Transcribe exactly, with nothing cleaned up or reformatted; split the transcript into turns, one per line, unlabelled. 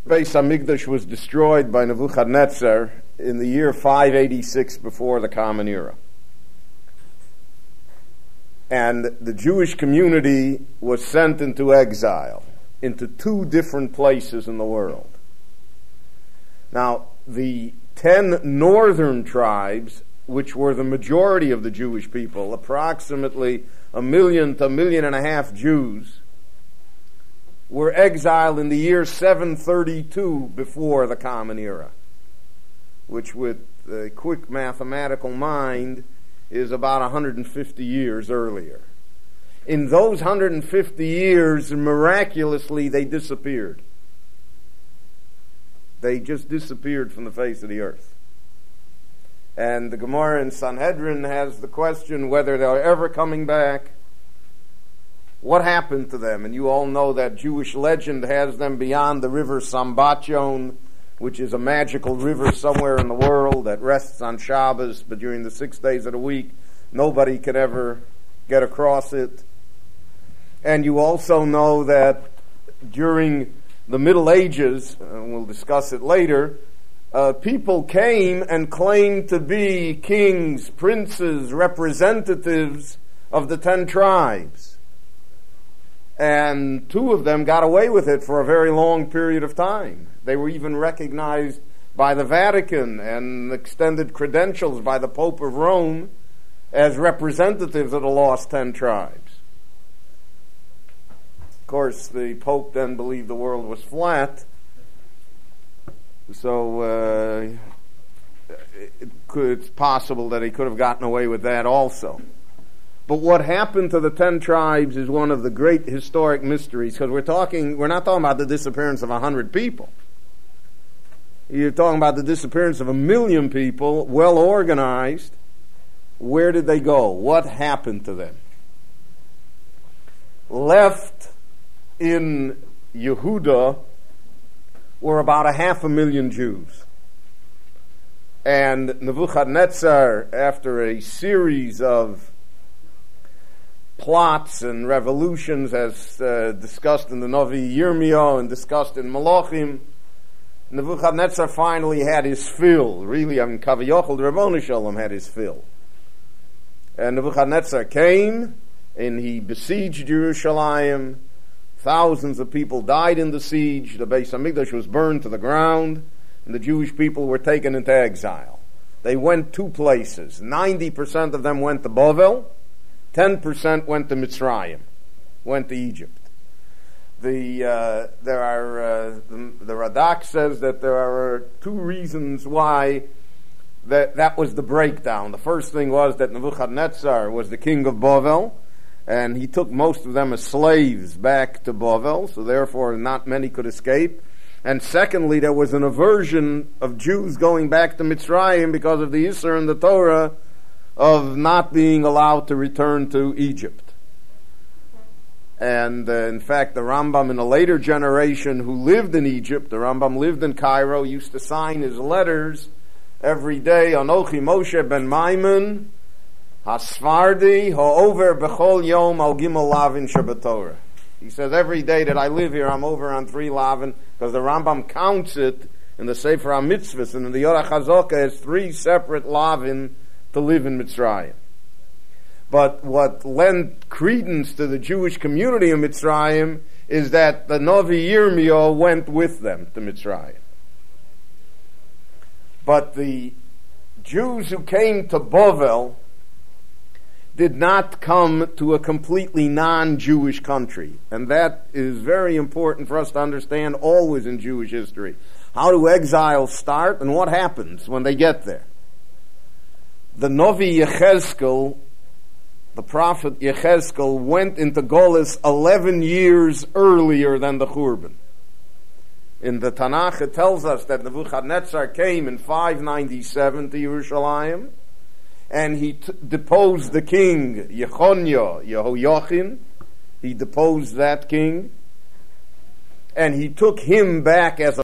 Beis Hamikdash was destroyed by Nebuchadnezzar in the year five eighty-six before the Common Era. And the Jewish community was sent into exile, into two different places in the world. Now, the ten northern tribes, which were the majority of the Jewish people, approximately a million to a million and a half Jews, were exiled in the year seven thirty-two before the Common Era, which with a quick mathematical mind is about one hundred fifty years earlier. In those one hundred fifty years, miraculously, they disappeared. They just disappeared from the face of the earth. And the Gemara in Sanhedrin has the question whether they're ever coming back. What happened to them? And you all know that Jewish legend has them beyond the river Sambatyon, which is a magical river somewhere in the world that rests on Shabbos, but during the six days of the week, nobody could ever get across it. And you also know that during the Middle Ages, and we'll discuss it later, uh, people came and claimed to be kings, princes, representatives of the ten tribes. And two of them got away with it for a very long period of time. They were even recognized by the Vatican and extended credentials by the Pope of Rome as representatives of the lost ten tribes. Of course, the Pope then believed the world was flat, so uh, it could, it's possible that he could have gotten away with that also. But what happened to the ten tribes is one of the great historic mysteries, because we're talking, we're not talking about the disappearance of a hundred people. You're talking about the disappearance of a million people, well organized. Where did they go? What happened to them? Left in Yehuda were about a half a million Jews. And Nebuchadnezzar, after a series of plots and revolutions, as uh, discussed in the Novi Yirmiyahu and discussed in Malachim, Nebuchadnezzar finally had his fill. Really, I mean, Kaviyachal, the Rabboni Shalom had his fill. And Nebuchadnezzar came, and he besieged Jerusalem. Thousands of people died in the siege. The Beis Hamikdash was burned to the ground, and the Jewish people were taken into exile. They went two places. ninety percent of them went to Bavel, ten percent went to Mitzrayim, went to Egypt. The uh, there are uh, the, the Radak says that there are two reasons why that that was the breakdown. The first thing was that Nebuchadnezzar was the king of Bavel, and he took most of them as slaves back to Bavel, so therefore not many could escape. And secondly, there was an aversion of Jews going back to Mitzrayim because of the Isser in the Torah of not being allowed to return to Egypt. And uh, in fact, the Rambam in a later generation who lived in Egypt, the Rambam lived in Cairo, used to sign his letters every day, Anochi Moshe ben Maimon, Hasfardi, Ha'over b'chol yom al gimel lavin shabatorah. He says, every day that I live here, I'm over on three lavin, because the Rambam counts it in the Sefer HaMitzvahs and in the Yorah Chazokah as three separate lavin to live in Mitzrayim. But what lent credence to the Jewish community in Mitzrayim is that the Novi Yirmiyahu went with them to Mitzrayim. But the Jews who came to Bavel did not come to a completely non-Jewish country. And that is very important for us to understand always in Jewish history. How do exiles start and what happens when they get there? The Novi Yechezkel, the prophet Yechezkel, went into Golis eleven years earlier than the Churban. In the Tanakh it tells us that Nebuchadnezzar came in five ninety-seven to Yerushalayim, and he t- deposed the king, Yechonya, Yehoiachin. He deposed that king, and he took him back as a